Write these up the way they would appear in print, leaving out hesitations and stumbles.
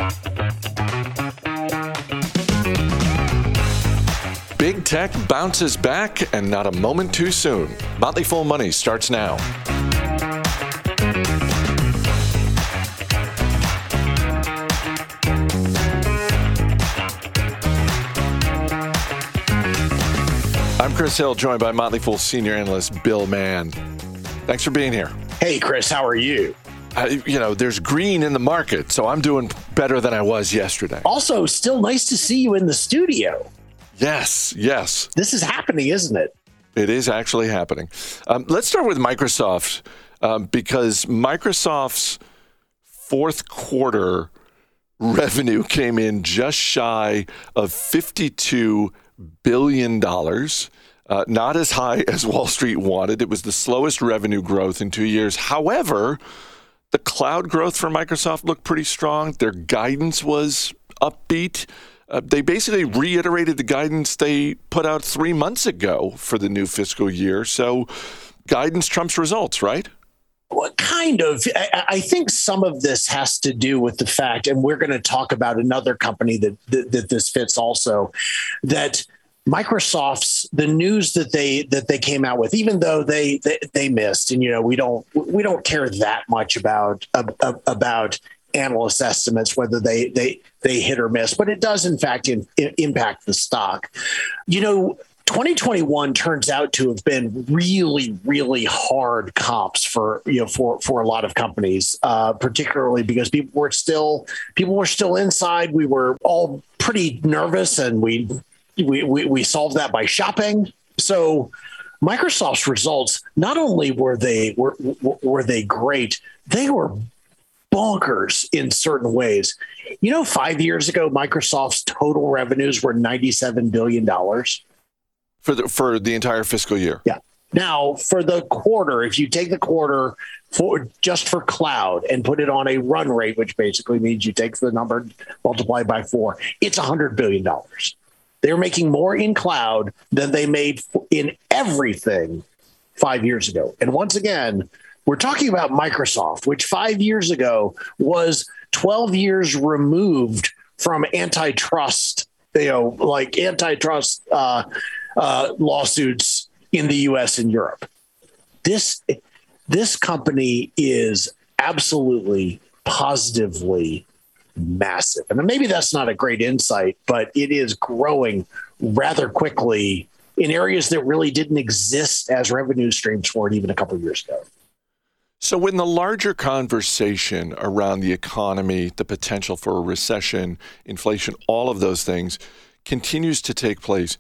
Big tech bounces back, and not a moment too soon. Motley Fool Money starts now. I'm Chris Hill, joined by Motley Fool senior analyst Bill Mann. Thanks for being here. Hey, Chris, how are you? There's green in the market, so I'm doing better than I was yesterday. Also, still nice to see you in the studio. Yes. This is happening, isn't it? It is actually happening. Let's start with Microsoft, because Microsoft's fourth quarter revenue came in just shy of $52 billion. Not as high as Wall Street wanted. It was the slowest revenue growth in 2 years. However, the cloud growth for Microsoft looked pretty strong. Their guidance was upbeat. They basically reiterated the guidance they put out 3 months ago for the new fiscal year. So guidance trumps results, right? Well, kind of. I think some of this has to do with the fact, and we're going to talk about another company that this fits also, that Microsoft's the news that they came out with, even though they missed, and we don't care that much about analyst estimates, whether they hit or miss, but it does in fact impact the stock. 2021 turns out to have been really, really hard comps for a lot of companies, particularly because people were still inside. We were all pretty nervous, and we solved that by shopping. So Microsoft's results, not only were they great, they were bonkers in certain ways. 5 years ago, Microsoft's total revenues were $97 billion. For the entire fiscal year. Yeah. Now, for the quarter, if you take the quarter just for cloud and put it on a run rate, which basically means you take the number multiplied by 4, it's $100 billion. They're making more in cloud than they made in everything 5 years ago. And once again, we're talking about Microsoft, which 5 years ago was 12 years removed from antitrust, lawsuits in the U.S. and Europe. This company is absolutely, positively massive. And maybe that's not a great insight, but it is growing rather quickly in areas that really didn't exist as revenue streams for it even a couple of years ago. So when the larger conversation around the economy, the potential for a recession, inflation, all of those things continues to take place,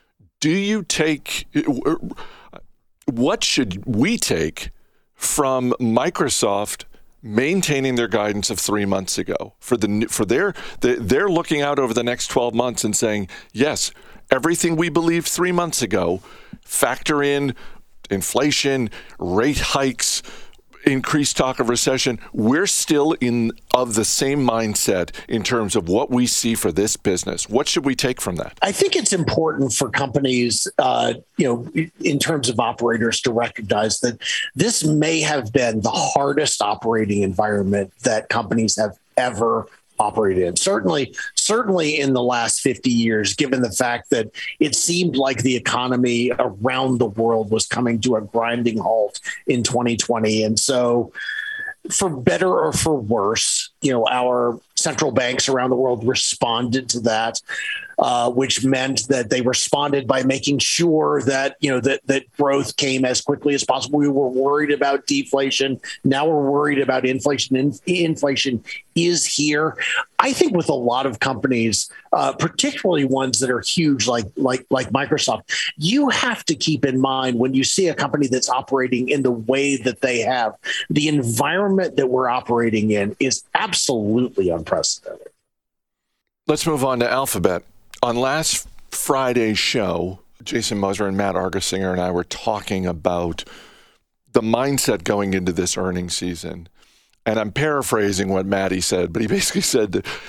what should we take from Microsoft maintaining their guidance of 3 months ago? They're looking out over the next 12 months and saying, yes, everything we believed 3 months ago, factor in inflation, rate hikes, increased talk of recession, we're still of the same mindset in terms of what we see for this business. What should we take from that? I think it's important for companies, in terms of operators, to recognize that this may have been the hardest operating environment that companies have ever operated in. Certainly in the last 50 years, given the fact that it seemed like the economy around the world was coming to a grinding halt in 2020. And so for better or for worse, our central banks around the world responded to that, which meant that they responded by making sure that, that growth came as quickly as possible. We were worried about deflation. Now we're worried about inflation. Inflation is here. I think with a lot of companies, particularly ones that are huge, like Microsoft, you have to keep in mind when you see a company that's operating in the way that they have, the environment that we're operating in is absolutely unprecedented. Let's move on to Alphabet. On last Friday's show, Jason Moser and Matt Argersinger and I were talking about the mindset going into this earnings season. And I'm paraphrasing what Matty said, but he basically said that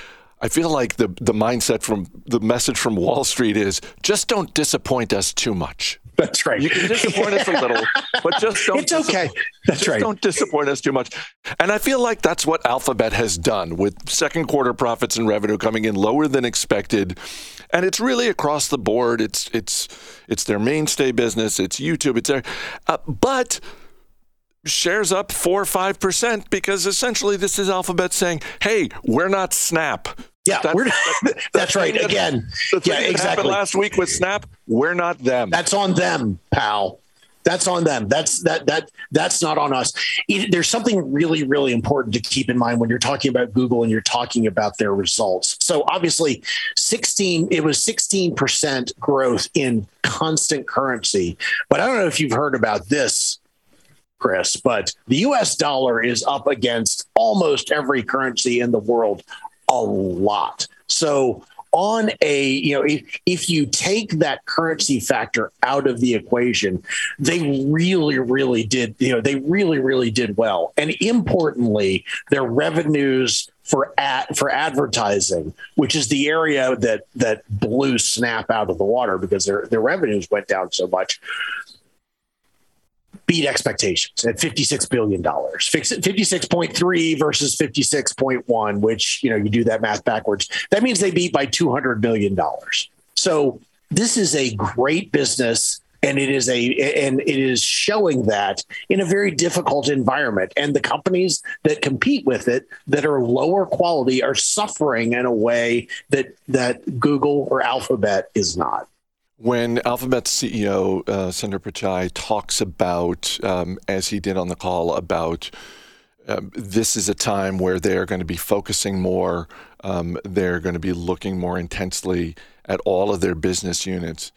I feel like the mindset from the message from Wall Street is just don't disappoint us too much. That's right. You can disappoint us a little, but just don't. It's okay. That's right. Don't disappoint us too much. And I feel like that's what Alphabet has done with second quarter profits and revenue coming in lower than expected. And it's really across the board. It's their mainstay business. It's YouTube. It's there, but shares up 4 or 5% because essentially this is Alphabet saying, "Hey, we're not Snap." Yeah, that's right. Again, yeah, exactly. Last week with Snap, we're not them. That's on them, pal. That's on them. That's not on us. There's something really, really important to keep in mind when you're talking about Google and you're talking about their results. So obviously, it was 16% growth in constant currency. But I don't know if you've heard about this, Chris, but the US dollar is up against almost every currency in the world a lot. So on if you take that currency factor out of the equation, they really, really did, really, really did well. And importantly, their revenues for advertising, which is the area that blew Snap out of the water because their revenues went down so much, beat expectations at $56 billion, 56.3 versus 56.1, which, you do that math backwards. That means they beat by $200 million. So this is a great business, and it is showing that in a very difficult environment. And the companies that compete with it that are lower quality are suffering in a way that Google or Alphabet is not. When Alphabet's CEO, Sundar Pichai, talks about, as he did on the call, about this is a time where they're going to be focusing more, they're going to be looking more intensely at all of their business units.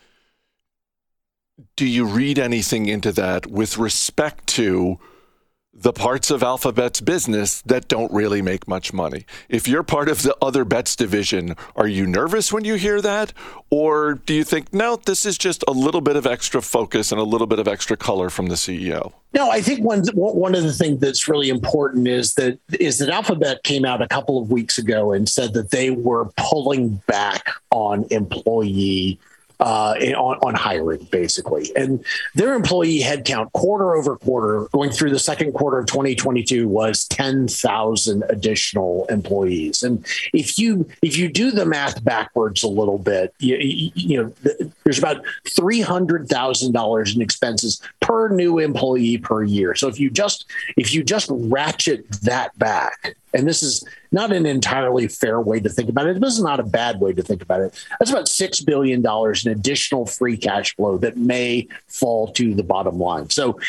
Do you read anything into that with respect to the parts of Alphabet's business that don't really make much money? If you're part of the other bets division, are you nervous when you hear that? Or do you think, no, this is just a little bit of extra focus and a little bit of extra color from the CEO? No, I think one of the things that's really important is that Alphabet came out a couple of weeks ago and said that they were pulling back on employee on hiring, basically. And their employee headcount quarter over quarter going through the second quarter of 2022 was 10,000 additional employees. And if you do the math backwards a little bit, there's about $300,000 in expenses per new employee per year. So if you just ratchet that back, and this is not an entirely fair way to think about it. This is not a bad way to think about it. That's about $6 billion in additional free cash flow that may fall to the bottom line. So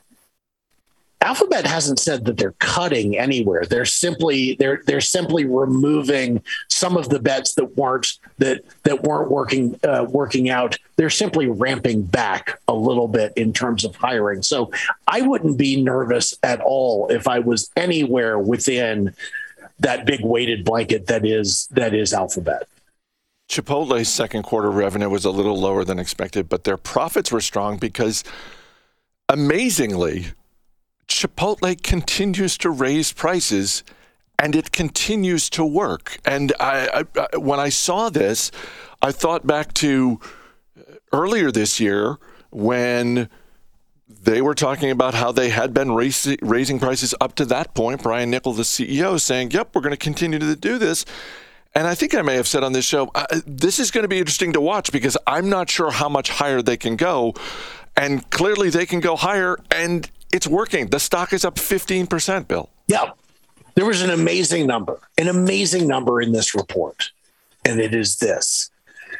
Alphabet hasn't said that they're cutting anywhere. They're simply removing some of the bets that weren't working out. They're simply ramping back a little bit in terms of hiring. So I wouldn't be nervous at all if I was anywhere within that big weighted blanket that is Alphabet. Chipotle's second quarter revenue was a little lower than expected, but their profits were strong because, amazingly, Chipotle continues to raise prices and it continues to work. And I when I saw this, I thought back to earlier this year when they were talking about how they had been raising prices up to that point. Brian Niccol, the CEO, saying, yep, we're going to continue to do this. And I think I may have said on this show, this is going to be interesting to watch because I'm not sure how much higher they can go. And clearly they can go higher, and it's working. The stock is up 15%, Bill. Yeah. There was an amazing number in this report. And it is this: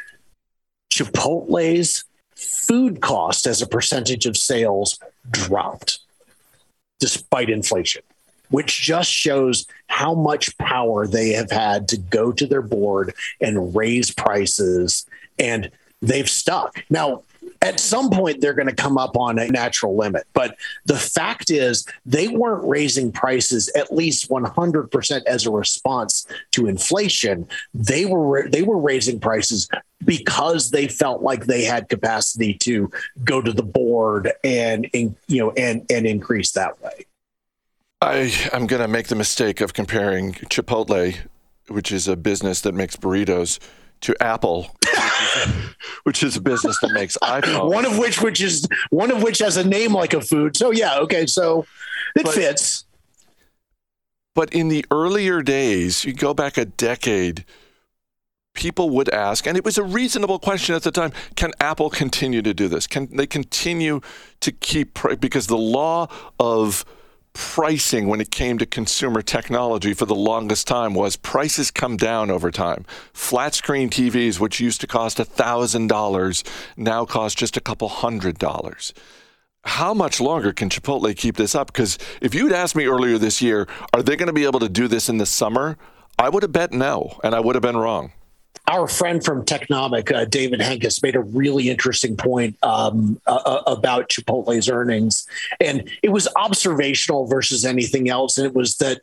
Chipotle's food cost as a percentage of sales dropped despite inflation, which just shows how much power they have had to go to their board and raise prices, and they've stuck. Now, at some point, they're going to come up on a natural limit. But the fact is, they weren't raising prices at least 100% as a response to inflation. They were raising prices because they felt like they had capacity to go to the board and increase that way. I'm going to make the mistake of comparing Chipotle which is a business that makes burritos, to Apple, which is a business that makes iPhones. One of which has a name like a food. So yeah, okay, so it fits. But in the earlier days, you go back a decade, people would ask, and it was a reasonable question at the time, can Apple continue to do this? Can they continue to keep, because the law of pricing when it came to consumer technology for the longest time was prices come down over time. Flat screen TVs, which used to cost $1,000, now cost just a couple $100. How much longer can Chipotle keep this up? Because if you'd asked me earlier this year, are they going to be able to do this in the summer? I would have bet no, and I would have been wrong. Our friend from Technomic, David Hankus, made a really interesting point about Chipotle's earnings, and it was observational versus anything else. And it was that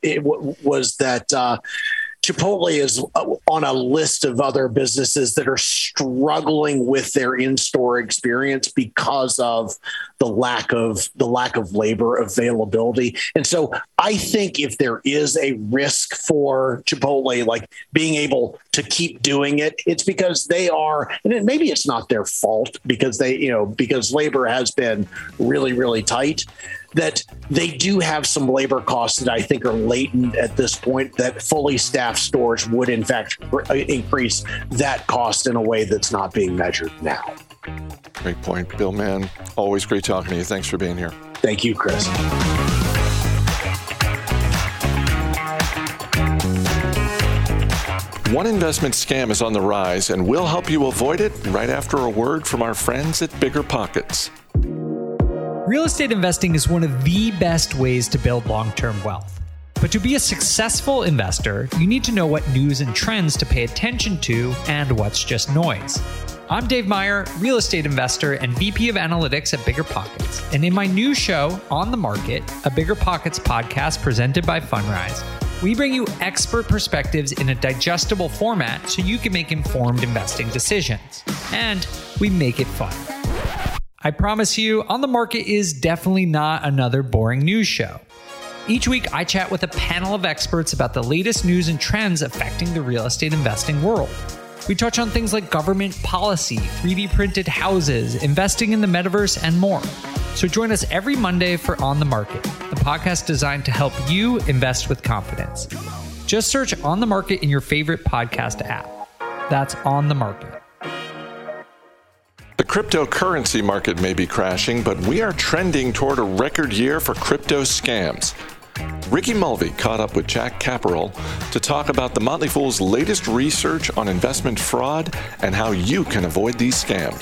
Chipotle is on a list of other businesses that are struggling with their in-store experience because of the lack of labor availability. And so I think if there is a risk for Chipotle, like being able to keep doing it, it's because they are, and maybe it's not their fault because because labor has been really, really tight, that they do have some labor costs that I think are latent at this point, that fully staffed stores would in fact increase that cost in a way that's not being measured now. Great point, Bill Mann. Always great talking to you. Thanks for being here. Thank you, Chris. One investment scam is on the rise, and we'll help you avoid it right after a word from our friends at Bigger Pockets. Real estate investing is one of the best ways to build long-term wealth. But to be a successful investor, you need to know what news and trends to pay attention to and what's just noise. I'm Dave Meyer, real estate investor and VP of Analytics at Bigger Pockets. And in my new show, On the Market, a Bigger Pockets podcast presented by Fundrise, we bring you expert perspectives in a digestible format so you can make informed investing decisions. And we make it fun. I promise you, On the Market is definitely not another boring news show. Each week, I chat with a panel of experts about the latest news and trends affecting the real estate investing world. We touch on things like government policy, 3D printed houses, investing in the metaverse, and more. So join us every Monday for On the Market, the podcast designed to help you invest with confidence. Just search On the Market in your favorite podcast app. That's On the Market. The cryptocurrency market may be crashing, but we are trending toward a record year for crypto scams. Ricky Mulvey caught up with Jack Caporal to talk about the Motley Fool's latest research on investment fraud and how you can avoid these scams.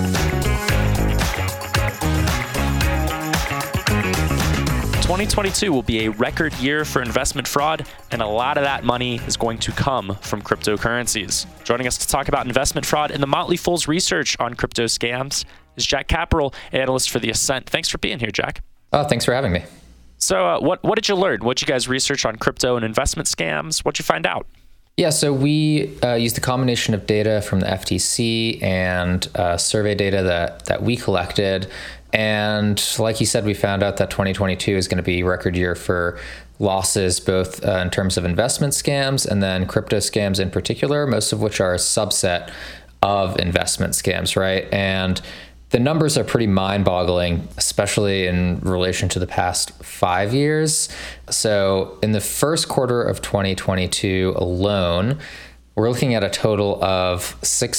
2022 will be a record year for investment fraud, and a lot of that money is going to come from cryptocurrencies. Joining us to talk about investment fraud and the Motley Fool's research on crypto scams is Jack Caporal, analyst for The Ascent. Thanks for being here, Jack. Oh, thanks for having me. So what did you learn? What did you guys research on crypto and investment scams? What'd you find out? Yeah, so we used a combination of data from the FTC and survey data that we collected. And like you said, we found out that 2022 is going to be a record year for losses, both in terms of investment scams and then crypto scams in particular, most of which are a subset of investment scams, right? And the numbers are pretty mind-boggling, especially in relation to the past 5 years. So in the first quarter of 2022 alone, we're looking at a total of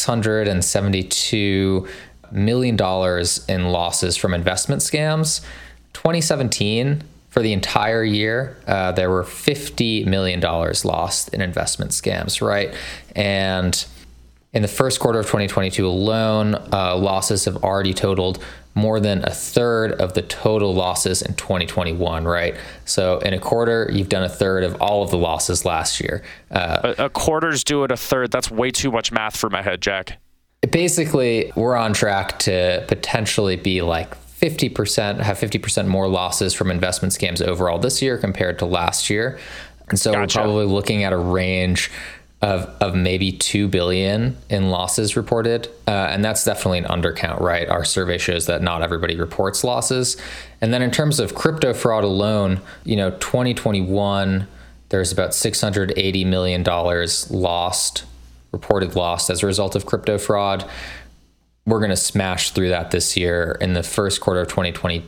$672 million in losses from investment scams. 2017, for the entire year, there were $50 million lost in investment scams, right? And in the first quarter of 2022 alone, losses have already totaled more than a third of the total losses in 2021, right? So in a quarter, you've done a third of all of the losses last year. A quarter's doing a third. That's way too much math for my head, Jack. Basically, we're on track to potentially be like 50%, have 50% more losses from investment scams overall this year compared to last year. And so We're probably looking at a range of maybe 2 billion in losses reported. And that's definitely an undercount, right? Our survey shows that not everybody reports losses. And then in terms of crypto fraud alone, 2021 there's about $680 million reported lost as a result of crypto fraud. We're going to smash through that this year. In the first quarter of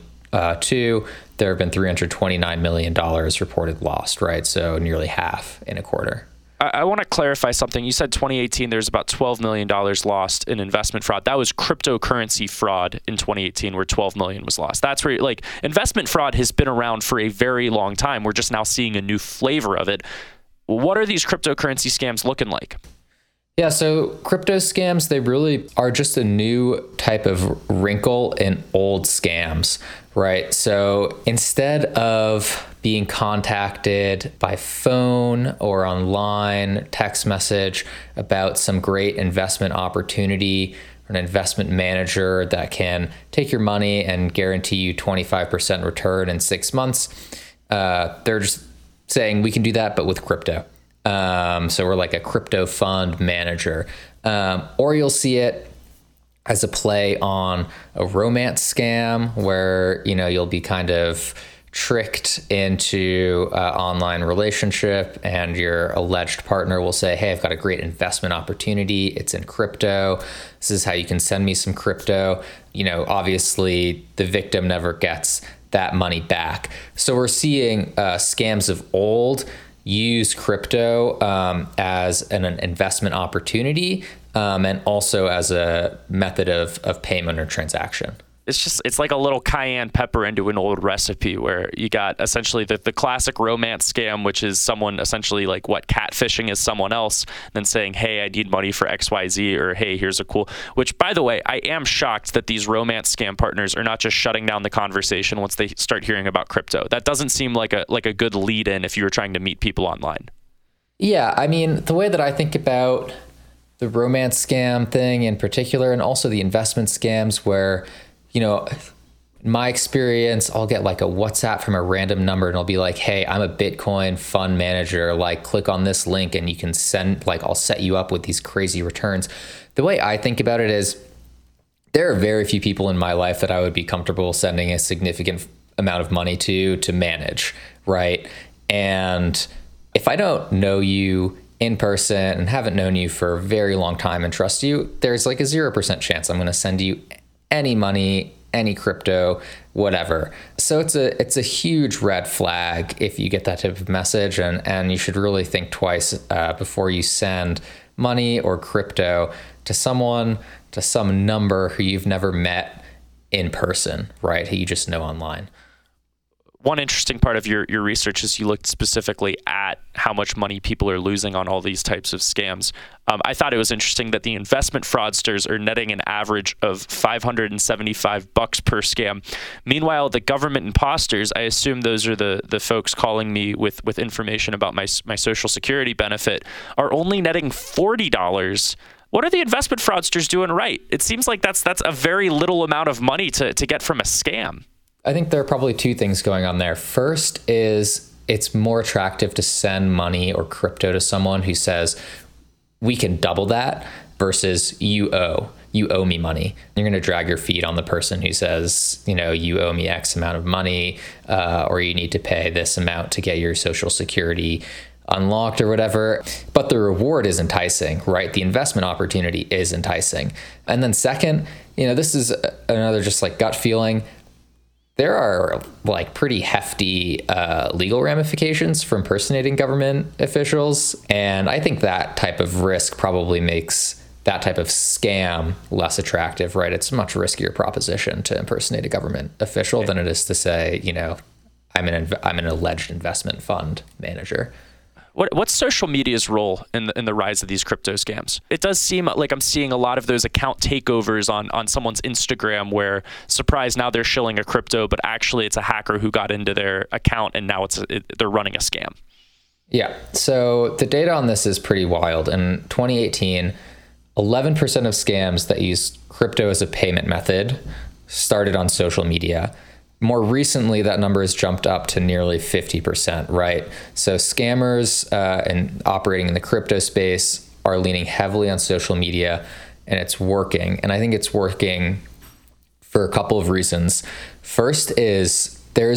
2022, there have been $329 million reported lost, right? So nearly half in a quarter. I want to clarify something. You said 2018, there's about $12 million lost in investment fraud. That was cryptocurrency fraud in 2018, where $12 million was lost. That's where, like, investment fraud has been around for a very long time. We're just now seeing a new flavor of it. What are these cryptocurrency scams looking like? Yeah, so crypto scams, they really are just a new type of wrinkle in old scams, right? So instead of being contacted by phone or online, text message about some great investment opportunity, or an investment manager that can take your money and guarantee you 25% return in 6 months, they're just saying we can do that, but with crypto. So we're like a crypto fund manager, or you'll see it as a play on a romance scam where, you know, you'll be kind of tricked into an online relationship and your alleged partner will say, hey, I've got a great investment opportunity. It's in crypto. This is how you can send me some crypto. You know, obviously the victim never gets that money back. So we're seeing scams of old use crypto as an investment opportunity and also as a method of payment or transaction. It's like a little cayenne pepper into an old recipe where you got essentially the classic romance scam, which is someone essentially like catfishing as someone else, then saying, hey, I need money for XYZ, or hey, here's a cool, which, by the way, I am shocked that these romance scam partners are not just shutting down the conversation once they start hearing about crypto. That doesn't seem like a good lead in if you were trying to meet people online. Yeah, I mean, the way that I think about the romance scam thing in particular, and also the investment scams where, you know, in my experience, I'll get like a WhatsApp from a random number and I'll be like, hey, I'm a Bitcoin fund manager. Like, click on this link and you can send, like, I'll set you up with these crazy returns. The way I think about it is there are very few people in my life that I would be comfortable sending a significant amount of money to manage, right? And if I don't know you in person and haven't known you for a very long time and trust you, there's like a 0% chance I'm going to send you any money, any crypto, whatever. So it's a huge red flag if you get that type of message, and you should really think twice before you send money or crypto to someone, to some number who you've never met in person, right? Who you just know online. One interesting part of your research is you looked specifically at how much money people are losing on all these types of scams. I thought it was interesting that the investment fraudsters are netting an average of $575 per scam. Meanwhile, the government imposters, I assume those are the folks calling me with information about my Social Security benefit, are only netting $40. What are the investment fraudsters doing right? It seems like that's a very little amount of money to get from a scam. I think there are probably two things going on there. First is it's more attractive to send money or crypto to someone who says, we can double that, versus you owe me money. You're going to drag your feet on the person who says, you know, you owe me X amount of money, or you need to pay this amount to get your Social Security unlocked or whatever. But the reward is enticing, right? The investment opportunity is enticing. And then second, you know, this is another just like gut feeling. There are like pretty hefty legal ramifications for impersonating government officials. And I think that type of risk probably makes that type of scam less attractive, right? It's a much riskier proposition to impersonate a government official than it is to say, you know, I'm an alleged investment fund manager. What's social media's role in the rise of these crypto scams? It does seem like I'm seeing a lot of those account takeovers on someone's Instagram where, surprise, now they're shilling a crypto, but actually it's a hacker who got into their account and now they're running a scam. Yeah. So the data on this is pretty wild. In 2018, 11% of scams that use crypto as a payment method started on social media. More recently, that number has jumped up to nearly 50%, right? So scammers and operating in the crypto space are leaning heavily on social media, and it's working. And I think it's working for a couple of reasons. First is there's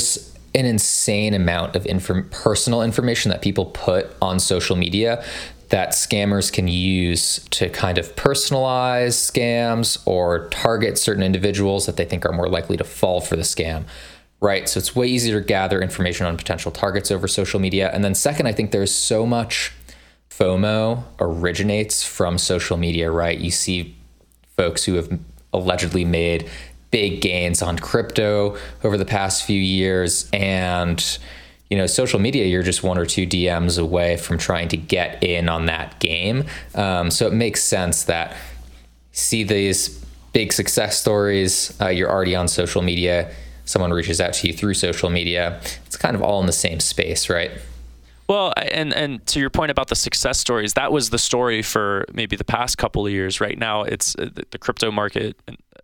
an insane amount of personal information that people put on social media that scammers can use to kind of personalize scams or target certain individuals that they think are more likely to fall for the scam, right? So it's way easier to gather information on potential targets over social media. And then second, I think there's so much FOMO originates from social media, right? You see folks who have allegedly made big gains on crypto over the past few years, and social media, you're just one or two DMs away from trying to get in on that game. So it makes sense that see these big success stories, you're already on social media, someone reaches out to you through social media. It's kind of all in the same space, right? Well, and to your point about the success stories, that was the story for maybe the past couple of years. Right now, it's the crypto market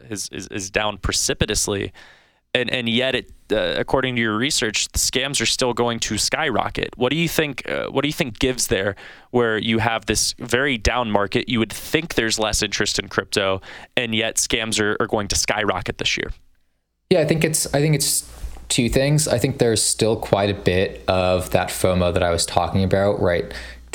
is down precipitously. And yet, according to your research, the scams are still going to skyrocket. What do you think? What do you think gives there, where you have this very down market? You would think there's less interest in crypto, and yet scams are going to skyrocket this year. Yeah, I think it's two things. I think there's still quite a bit of that FOMO that I was talking about. Right,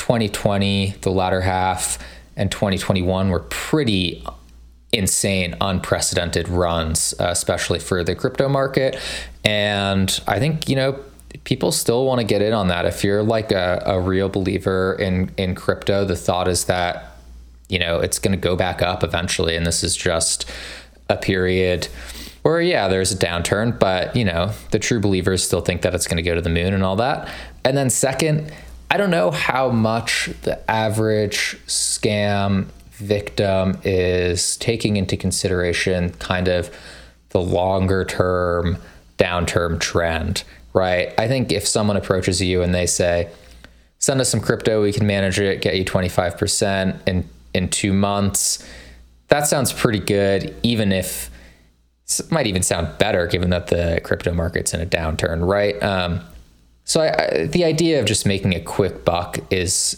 2020, the latter half, and 2021 were pretty insane, unprecedented runs, especially for the crypto market. And I think, people still want to get in on that. If you're like a real believer in crypto, the thought is that, it's going to go back up eventually. And this is just a period where, yeah, there's a downturn, but, the true believers still think that it's going to go to the moon and all that. And then second, I don't know how much the average scam victim is taking into consideration kind of the longer term downturn trend, right? I think if someone approaches you and they say, send us some crypto, we can manage it, get you 25% in 2 months, that sounds pretty good, even if it might even sound better given that the crypto market's in a downturn, right? So the idea of just making a quick buck is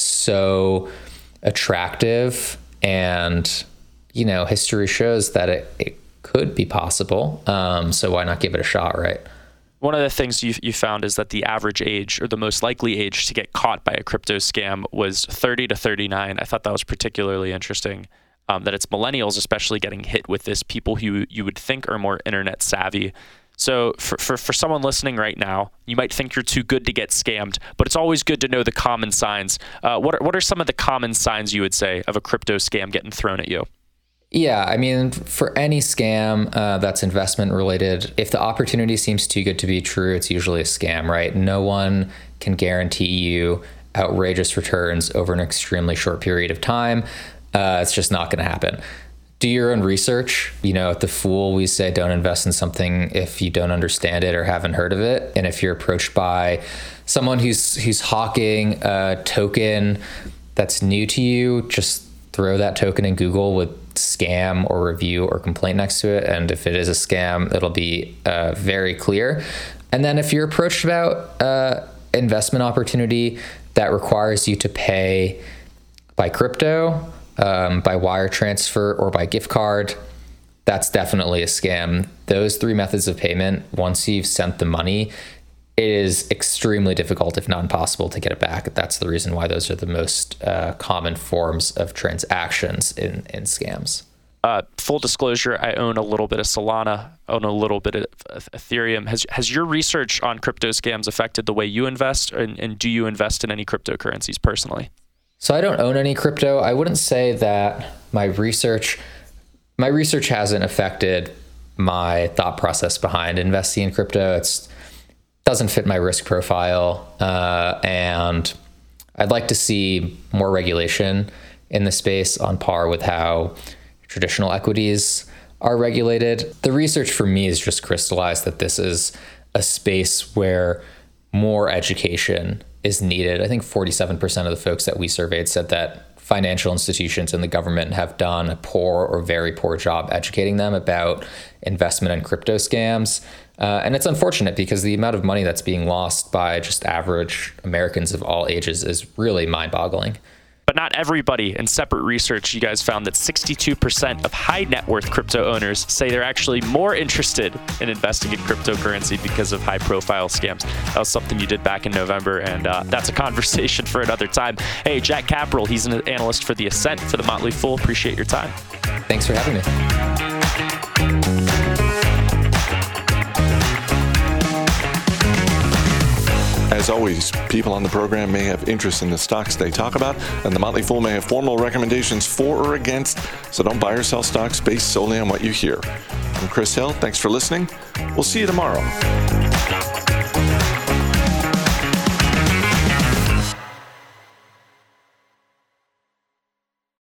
so attractive, and history shows that it could be possible, so why not give it a shot, right? One of the things you found is that the average age, or the most likely age to get caught by a crypto scam, was 30 to 39. I thought that was particularly interesting, that it's millennials especially getting hit with this, people who you would think are more internet savvy. So for someone listening right now, you might think you're too good to get scammed, but it's always good to know the common signs. What are some of the common signs you would say of a crypto scam getting thrown at you? Yeah, I mean, for any scam that's investment related, if the opportunity seems too good to be true, it's usually a scam, right? No one can guarantee you outrageous returns over an extremely short period of time. It's just not going to happen. Do your own research. At The Fool, we say don't invest in something if you don't understand it or haven't heard of it. And if you're approached by someone who's hawking a token that's new to you, just throw that token in Google with scam or review or complaint next to it. And if it is a scam, it'll be very clear. And then if you're approached about investment opportunity that requires you to pay by crypto, by wire transfer, or by gift card, that's definitely a scam. Those three methods of payment, once you've sent the money, it is extremely difficult, if not impossible, to get it back. That's the reason why those are the most common forms of transactions in scams. Full disclosure, I own a little bit of Solana, own a little bit of Ethereum. Has your research on crypto scams affected the way you invest, and do you invest in any cryptocurrencies personally? So I don't own any crypto. I wouldn't say that my research hasn't affected my thought process behind investing in crypto. It doesn't fit my risk profile. And I'd like to see more regulation in the space on par with how traditional equities are regulated. The research for me has just crystallized that this is a space where more education is needed. I think 47% of the folks that we surveyed said that financial institutions and the government have done a poor or very poor job educating them about investment and crypto scams. And it's unfortunate because the amount of money that's being lost by just average Americans of all ages is really mind-boggling. but not everybody. In separate research, you guys found that 62% of high net worth crypto owners say they're actually more interested in investing in cryptocurrency because of high profile scams. That was something you did back in November, and that's a conversation for another time. Hey, Jack Capperell, he's an analyst for The Ascent for The Motley Fool. Appreciate your time. Thanks for having me. As always, people on the program may have interest in the stocks they talk about, and the Motley Fool may have formal recommendations for or against, so don't buy or sell stocks based solely on what you hear. I'm Chris Hill. Thanks for listening. We'll see you tomorrow.